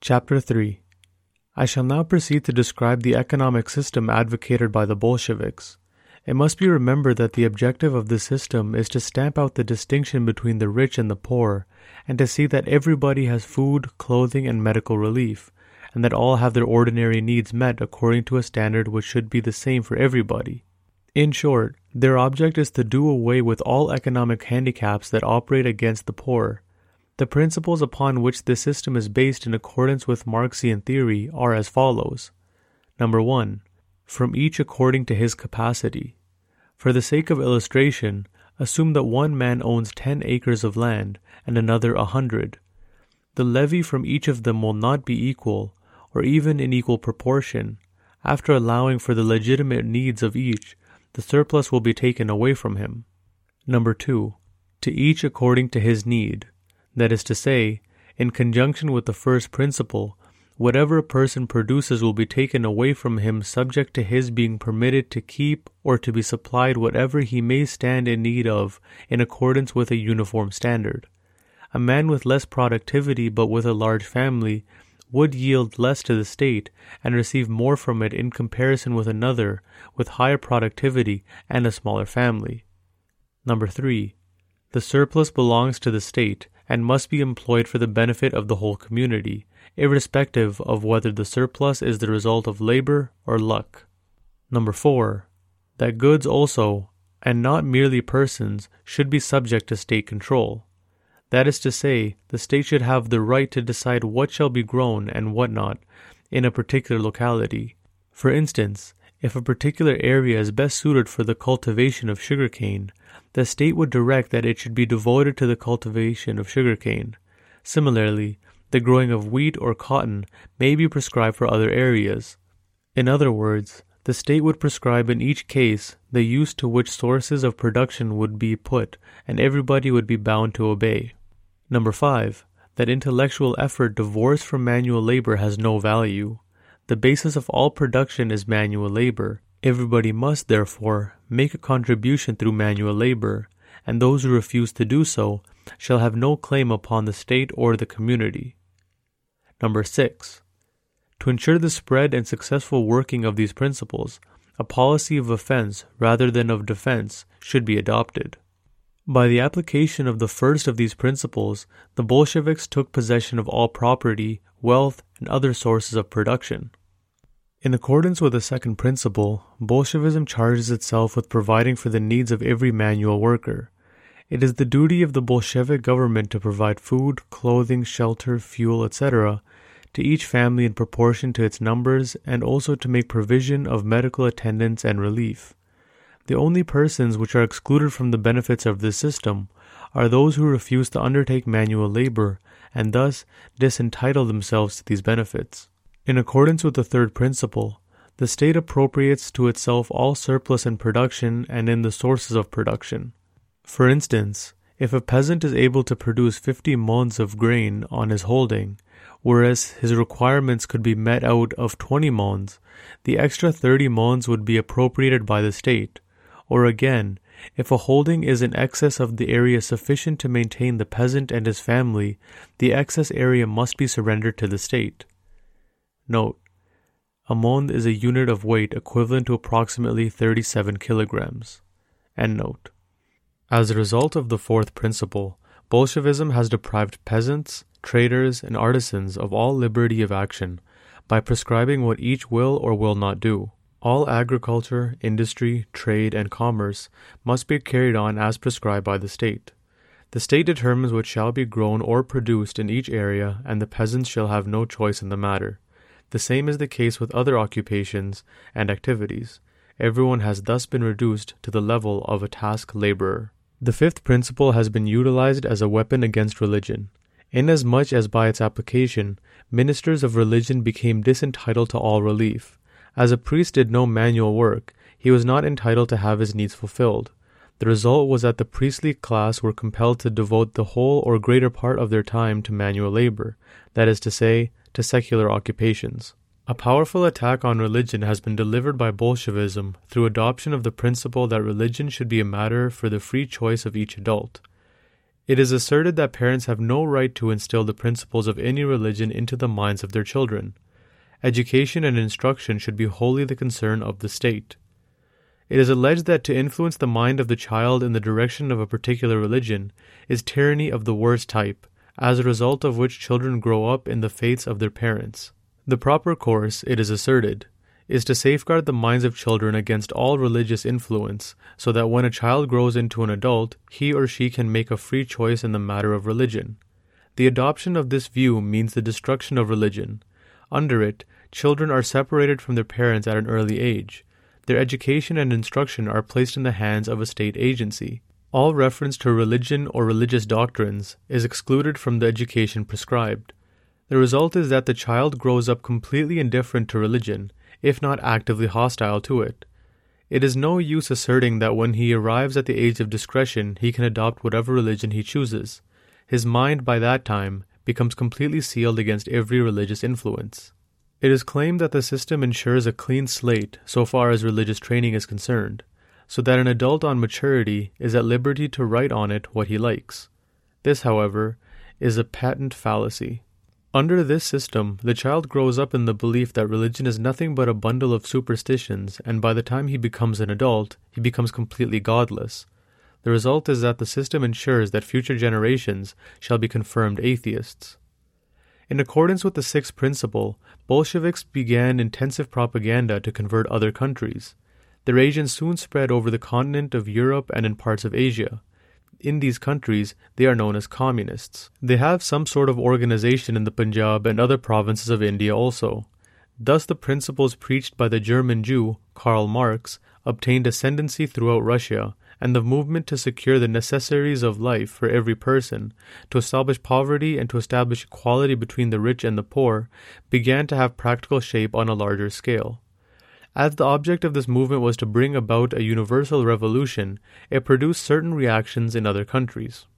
Chapter 3. I shall now proceed to describe the economic system advocated by the Bolsheviks. It must be remembered that the objective of this system is to stamp out the distinction between the rich and the poor, and to see that everybody has food, clothing, and medical relief, and that all have their ordinary needs met according to a standard which should be the same for everybody. In short, their object is to do away with all economic handicaps that operate against the poor. The principles upon which this system is based in accordance with Marxian theory are as follows. Number 1. From each according to his capacity. For the sake of illustration, assume that one man owns 10 acres of land and another 100. The levy from each of them will not be equal, or even in equal proportion. After allowing for the legitimate needs of each, the surplus will be taken away from him. Number 2. To each according to his need. That is to say, in conjunction with the first principle, whatever a person produces will be taken away from him subject to his being permitted to keep or to be supplied whatever he may stand in need of in accordance with a uniform standard. A man with less productivity but with a large family would yield less to the state and receive more from it in comparison with another with higher productivity and a smaller family. Number 3. The surplus belongs to the state and must be employed for the benefit of the whole community, irrespective of whether the surplus is the result of labor or luck. Number 4. That goods also, and not merely persons, should be subject to state control. That is to say, the state should have the right to decide what shall be grown and what not in a particular locality. For instance, if a particular area is best suited for the cultivation of sugarcane, the state would direct that it should be devoted to the cultivation of sugarcane. Similarly, the growing of wheat or cotton may be prescribed for other areas. In other words, the state would prescribe in each case the use to which sources of production would be put, and everybody would be bound to obey. Number 5. That intellectual effort divorced from manual labor has no value. The basis of all production is manual labor. Everybody must, therefore, make a contribution through manual labor, and those who refuse to do so shall have no claim upon the state or the community. Number 6. To ensure the spread and successful working of these principles, a policy of offense rather than of defense should be adopted. By the application of the first of these principles, the Bolsheviks took possession of all property, wealth, and other sources of production. In accordance with the second principle, Bolshevism charges itself with providing for the needs of every manual worker. It is the duty of the Bolshevik government to provide food, clothing, shelter, fuel, etc., to each family in proportion to its numbers, and also to make provision of medical attendance and relief. The only persons which are excluded from the benefits of this system are those who refuse to undertake manual labor, and thus disentitle themselves to these benefits. In accordance with the third principle, the state appropriates to itself all surplus in production and in the sources of production. For instance, if a peasant is able to produce 50 mons of grain on his holding, whereas his requirements could be met out of 20 mons, the extra 30 mons would be appropriated by the state. Or again, if a holding is in excess of the area sufficient to maintain the peasant and his family, the excess area must be surrendered to the state. Note: a mon is a unit of weight equivalent to approximately 37 kilograms. End note. As a result of the fourth principle, Bolshevism has deprived peasants, traders, and artisans of all liberty of action by prescribing what each will or will not do. All agriculture, industry, trade, and commerce must be carried on as prescribed by the state. The state determines what shall be grown or produced in each area, and the peasants shall have no choice in the matter. The same is the case with other occupations and activities. Everyone has thus been reduced to the level of a task laborer. The fifth principle has been utilized as a weapon against religion, inasmuch as by its application, ministers of religion became disentitled to all relief. As a priest did no manual work, he was not entitled to have his needs fulfilled. The result was that the priestly class were compelled to devote the whole or greater part of their time to manual labor, that is to say, to secular occupations. A powerful attack on religion has been delivered by Bolshevism through adoption of the principle that religion should be a matter for the free choice of each adult. It is asserted that parents have no right to instill the principles of any religion into the minds of their children. Education and instruction should be wholly the concern of the state. It is alleged that to influence the mind of the child in the direction of a particular religion is tyranny of the worst type, as a result of which children grow up in the faiths of their parents. The proper course, it is asserted, is to safeguard the minds of children against all religious influence, so that when a child grows into an adult, he or she can make a free choice in the matter of religion. The adoption of this view means the destruction of religion. Under it, children are separated from their parents at an early age. Their education and instruction are placed in the hands of a state agency. All reference to religion or religious doctrines is excluded from the education prescribed. The result is that the child grows up completely indifferent to religion, if not actively hostile to it. It is no use asserting that when he arrives at the age of discretion he can adopt whatever religion he chooses. His mind by that time becomes completely sealed against every religious influence. It is claimed that the system ensures a clean slate so far as religious training is concerned, so that an adult on maturity is at liberty to write on it what he likes. This, however, is a patent fallacy. Under this system, the child grows up in the belief that religion is nothing but a bundle of superstitions, and by the time he becomes an adult, he becomes completely godless. The result is that the system ensures that future generations shall be confirmed atheists. In accordance with the sixth principle, Bolsheviks began intensive propaganda to convert other countries. Their agents soon spread over the continent of Europe and in parts of Asia. In these countries, they are known as communists. They have some sort of organization in the Punjab and other provinces of India also. Thus the principles preached by the German Jew, Karl Marx, obtained ascendancy throughout Russia, and the movement to secure the necessaries of life for every person, to establish poverty and to establish equality between the rich and the poor, began to have practical shape on a larger scale. As the object of this movement was to bring about a universal revolution, it produced certain reactions in other countries.